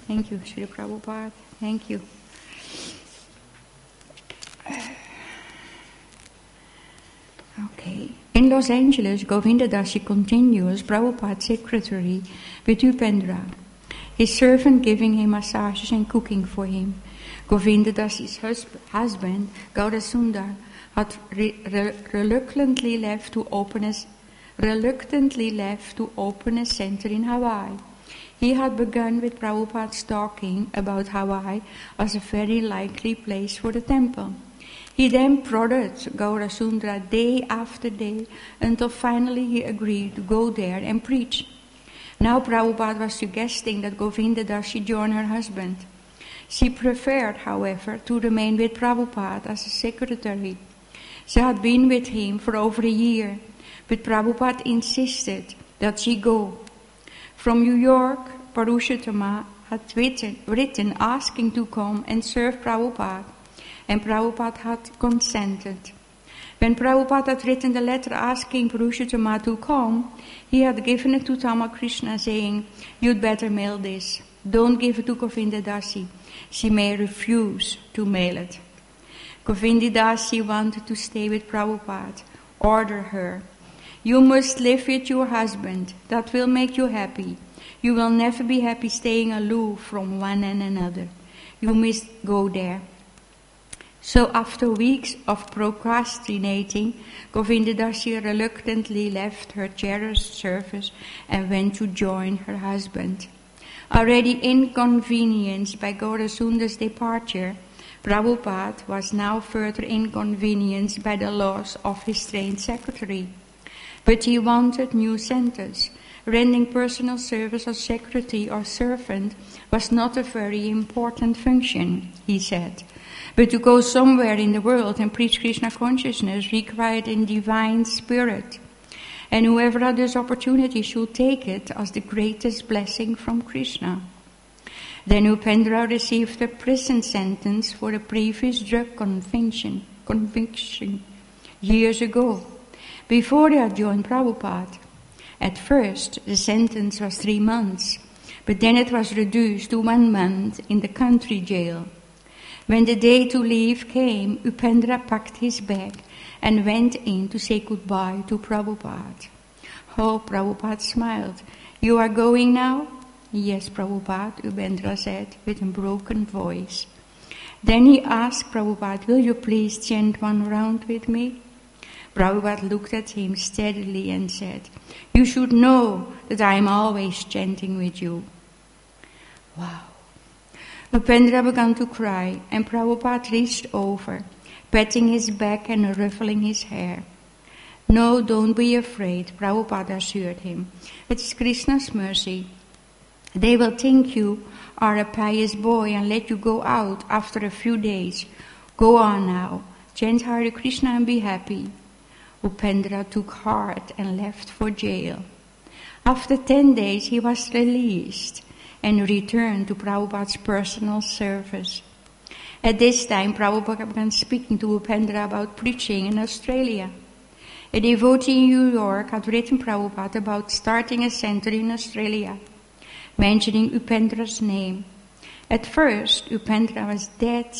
Thank you, Sri Prabhupada. Thank you. Okay. In Los Angeles, Govinda Dasi continues Prabhupada's secretary with Upendra, his servant giving him massages and cooking for him. Govinda Dasi's husband, Gaurasundar, had reluctantly left to open a center in Hawaii. He had begun with Prabhupada's talking about Hawaii as a very likely place for the temple. He then prodded Gaurasundara day after day until finally he agreed to go there and preach. Now Prabhupada was suggesting that Govinda Dasi join her husband. She preferred, however, to remain with Prabhupada as a secretary. She had been with him for over a year, but Prabhupada insisted that she go. From New York, Parushottama had written asking to come and serve Prabhupada, and Prabhupada had consented. When Prabhupada had written the letter asking Parushottama to come, he had given it to Tamakrishna saying, "You'd better mail this. Don't give it to Govinda Dasi. She may refuse to mail it." Govinda Dasi wanted to stay with Prabhupada. Order her. "You must live with your husband. That will make you happy. You will never be happy staying aloof from one and another. You must go there." So after weeks of procrastinating, Govinda Dasi reluctantly left her cherished service and went to join her husband. Already inconvenienced by Gaurasundar's departure, Prabhupada was now further inconvenienced by the loss of his trained secretary. But he wanted new centers. Rendering personal service as secretary or servant was not a very important function, he said. But to go somewhere in the world and preach Krishna consciousness required a divine spirit. And whoever had this opportunity should take it as the greatest blessing from Krishna. Then Upendra received a prison sentence for a previous drug conviction years ago, before he had joined Prabhupada. At first, the sentence was 3 months, but then it was reduced to 1 month in the country jail. When the day to leave came, Upendra packed his bag and went in to say goodbye to Prabhupada. Oh, Prabhupada smiled. "You are going now?" "Yes, Prabhupada," Upendra said with a broken voice. Then he asked Prabhupada, "Will you please chant 1 round with me?" Prabhupada looked at him steadily and said, "You should know that I am always chanting with you." Wow. Upendra began to cry, and Prabhupada reached over, patting his back and ruffling his hair. "No, don't be afraid," Prabhupada assured him. "It is Krishna's mercy. They will think you are a pious boy and let you go out after a few days. Go on now, chant Hare Krishna and be happy." Upendra took heart and left for jail. After 10 days he was released and returned to Prabhupada's personal service. At this time, Prabhupada began speaking to Upendra about preaching in Australia. A devotee in New York had written Prabhupada about starting a center in Australia, mentioning Upendra's name. At first, Upendra was dead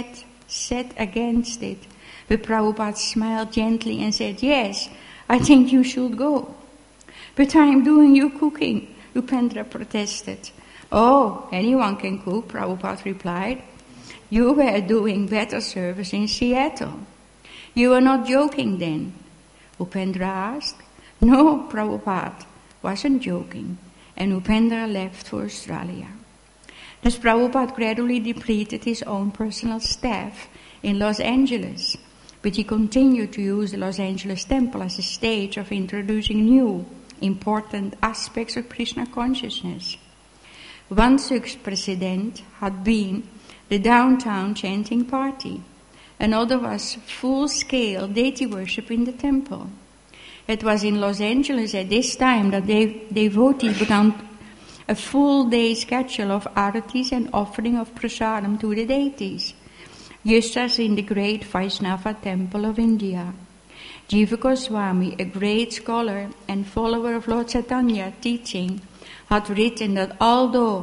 set against it, but Prabhupada smiled gently and said, "Yes, I think you should go." "But I am doing your cooking," Upendra protested. "Oh, anyone can cook," Prabhupada replied. "You were doing better service in Seattle. You were not joking then?" Upendra asked. "No, Prabhupada wasn't joking." And Upendra left for Australia. Thus Prabhupada gradually depleted his own personal staff in Los Angeles, but he continued to use the Los Angeles temple as a stage of introducing new, important aspects of Krishna consciousness. One such precedent had been the downtown chanting party. Another was full-scale deity worship in the temple. It was in Los Angeles at this time that devotees began a full-day schedule of aratis and offering of prasadam to the deities, just as in the great Vaishnava temple of India. Jiva Goswami, a great scholar and follower of Lord Chaitanya teaching, had written that although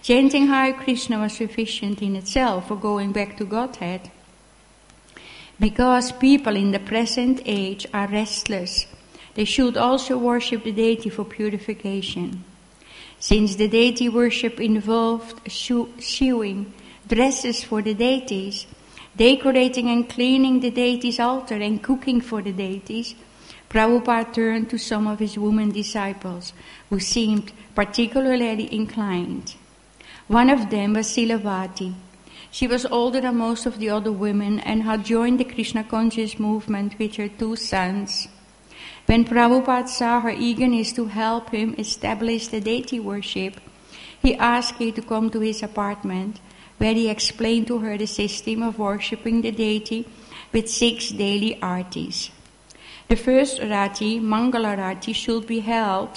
Chanting Hare Krishna was sufficient in itself for going back to Godhead. Because people in the present age are restless, they should also worship the deity for purification. Since the deity worship involved sewing dresses for the deities, decorating and cleaning the deity's altar and cooking for the deities, Prabhupada turned to some of his women disciples who seemed particularly inclined. One of them was Silavati. She was older than most of the other women and had joined the Krishna conscious movement with her 2 sons. When Prabhupada saw her eagerness to help him establish the deity worship, he asked her to come to his apartment, where he explained to her the system of worshipping the deity with 6 daily artis. The first rati, Mangala Rati, should be held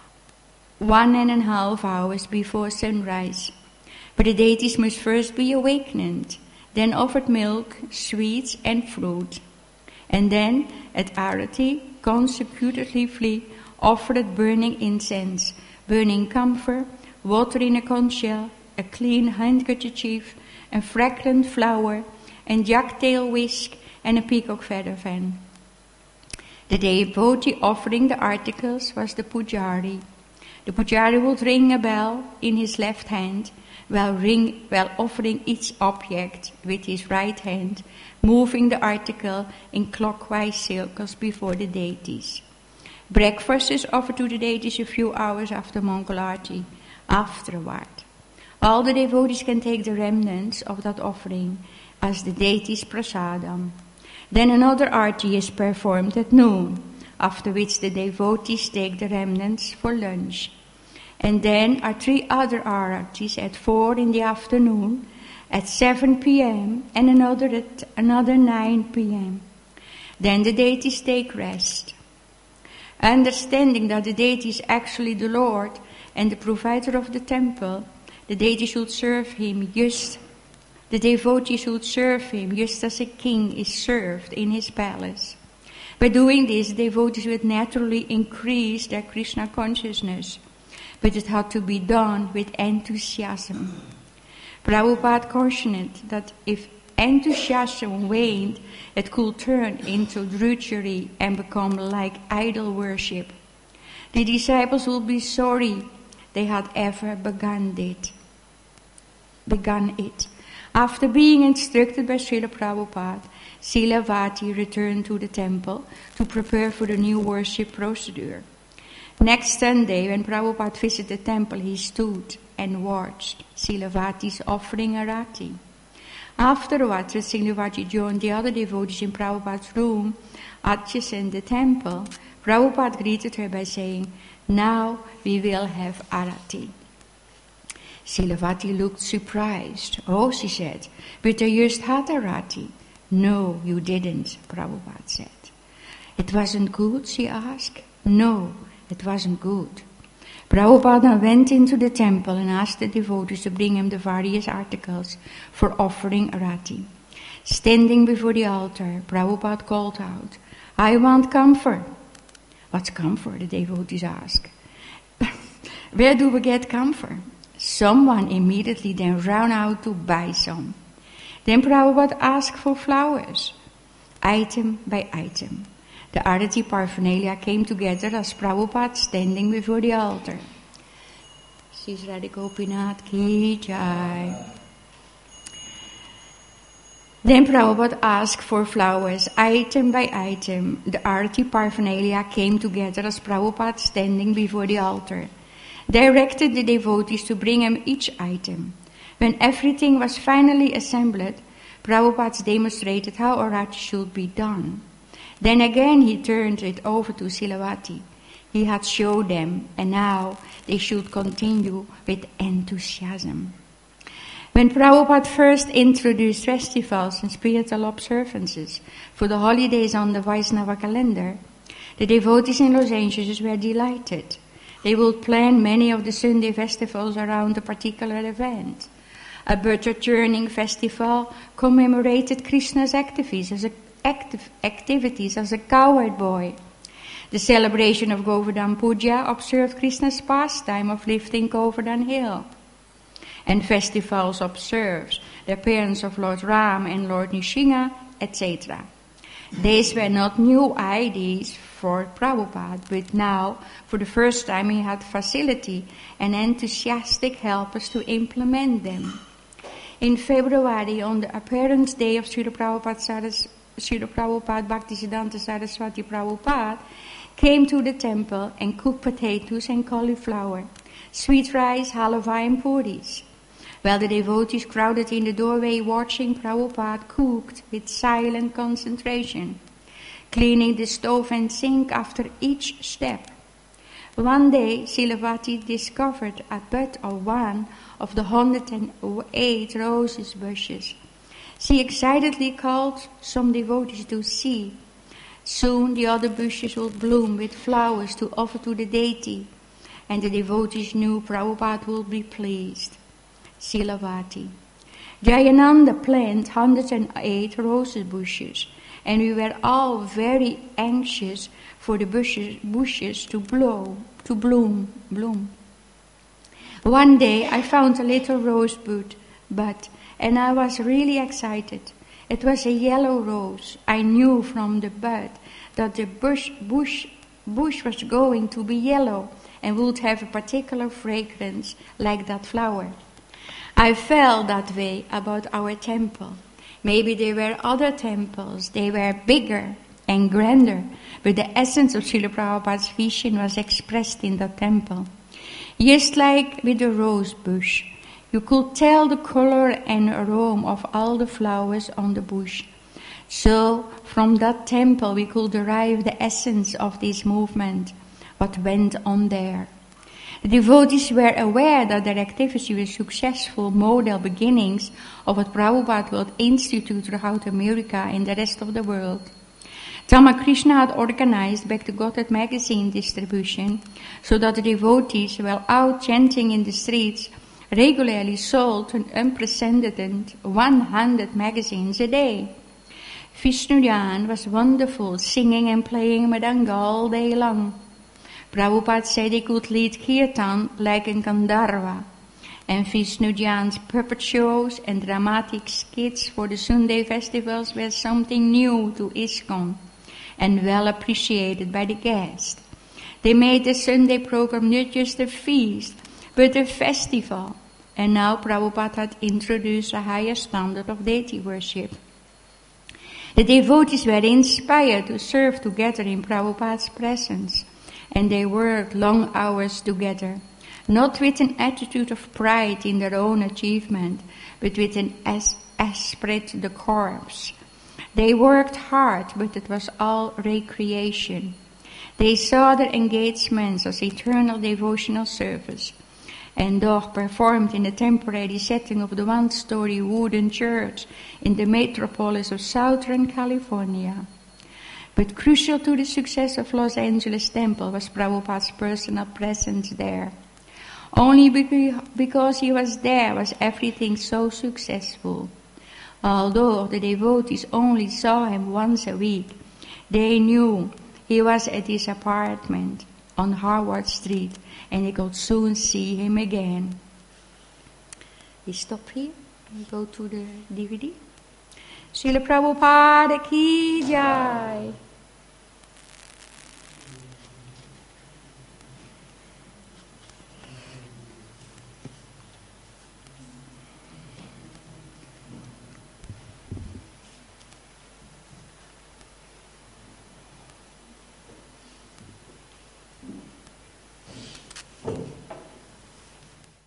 1.5 hours before sunrise. But the deities must first be awakened, then offered milk, sweets, and fruit. And then, at Arati, consecutively offered burning incense, burning camphor, water in a conch shell, a clean handkerchief, a fragrant flower, and jacktail whisk, and a peacock feather fan. The devotee offering the articles was the pujari. The pujari would ring a bell in his left hand, while offering each object with his right hand, moving the article in clockwise circles before the deities. Breakfast is offered to the deities a few hours after Mangalarti. Afterward, all the devotees can take the remnants of that offering as the deity's prasadam. Then another arti is performed at noon, after which the devotees take the remnants for lunch. And then are 3 other aratis at 4 in the afternoon, at 7 p.m., and another at 9 p.m. Then the deities take rest. Understanding that the deity is actually the Lord and the provider of the temple, the deity should serve him the devotee should serve him just as a king is served in his palace. By doing this, devotees would naturally increase their Krishna consciousness, but it had to be done with enthusiasm. Prabhupada cautioned that if enthusiasm waned, it could turn into drudgery and become like idol worship. The disciples would be sorry they had ever begun it. After being instructed by Srila Prabhupada, Silavati returned to the temple to prepare for the new worship procedure. Next Sunday, when Prabhupada visited the temple, he stood and watched Silavati's offering arati. Afterwards, as Silavati joined the other devotees in Prabhupada's room adjacent the temple, Prabhupada greeted her by saying, "Now we will have arati." Silavati looked surprised. "Oh," she said, "but I just had arati." "No, you didn't," Prabhupada said. "It wasn't good?" she asked. "No, it wasn't good." Prabhupada went into the temple and asked the devotees to bring him the various articles for offering arati. Standing before the altar, Prabhupada called out, "I want camphor." "What's camphor?" the devotees asked. "Where do we get camphor?" Someone immediately then ran out to buy some. Then Prabhupada asked for flowers. Item by item, the arati paraphernalia came together as Prabhupada standing before the altar. Sri Radha Gopinath Ki Jai. Then Prabhupada asked for flowers. Item by item, the arati paraphernalia came together as Prabhupada standing before the altar. Directed the devotees to bring him each item. When everything was finally assembled, Prabhupada demonstrated how arati should be done. Then again he turned it over to Silavati. He had showed them, and now they should continue with enthusiasm. When Prabhupada first introduced festivals and spiritual observances for the holidays on the Vaishnava calendar, the devotees in Los Angeles were delighted. They would plan many of the Sunday festivals around a particular event. A butter churning festival commemorated Krishna's activities as a cowherd boy. The celebration of Govardhan Puja observed Krishna's pastime of lifting Govardhan Hill. and festivals observed, the appearance of Lord Ram and Lord Nrsimha, etc. These were not new ideas for Prabhupada, but now, for the first time, he had facility and enthusiastic helpers to implement them. In February, on the appearance day of Srila Prabhupada Bhaktisiddhanta Saraswati Prabhupada came to the temple and cooked potatoes and cauliflower, sweet rice, halva and puris. While the devotees crowded in the doorway watching Prabhupada cooked with silent concentration, cleaning the stove and sink after each step. One day, Silavati discovered a bud of one of the 108 roses bushes. She excitedly called some devotees to see. Soon the other bushes would bloom with flowers to offer to the deity, and the devotees knew Prabhupada would be pleased. Silavati. Jayananda planted 108 rose bushes, and we were all very anxious for the bushes to bloom. One day I found a little rose bud, and I was really excited. It was a yellow rose. I knew from the bud that the bush was going to be yellow and would have a particular fragrance like that flower. I felt that way about our temple. Maybe there were other temples. They were bigger and grander, but the essence of Srila Prabhupada's vision was expressed in that temple. Just like with the rose bush, you could tell the color and aroma of all the flowers on the bush. So, from that temple we could derive the essence of this movement, what went on there. The devotees were aware that their activity was successful model beginnings of what Prabhupada would institute throughout America and the rest of the world. Ramakrishna had organized Back to Godhead magazine distribution so that the devotees, while out chanting in the streets, regularly sold an unprecedented 100 magazines a day. Vishnujan was wonderful, singing and playing Madanga all day long. Prabhupada said he could lead kirtan like a Gandharva, and Vishnujan's puppet shows and dramatic skits for the Sunday festivals were something new to ISKCON and well appreciated by the guests. They made the Sunday program not just a feast, but a festival, and now Prabhupada had introduced a higher standard of deity worship. The devotees were inspired to serve together in Prabhupada's presence, and they worked long hours together, not with an attitude of pride in their own achievement, but with an esprit de corps. They worked hard, but it was all recreation. They saw their engagements as eternal devotional service, and though performed in the temporary setting of the one-story wooden church in the metropolis of Southern California. But crucial to the success of Los Angeles Temple was Prabhupada's personal presence there. Only because he was there was everything so successful. Although the devotees only saw him once a week, they knew he was at his apartment on Harvard Street, and they could soon see him again. We stop here and go to the DVD. Srila Prabhupada ki jai.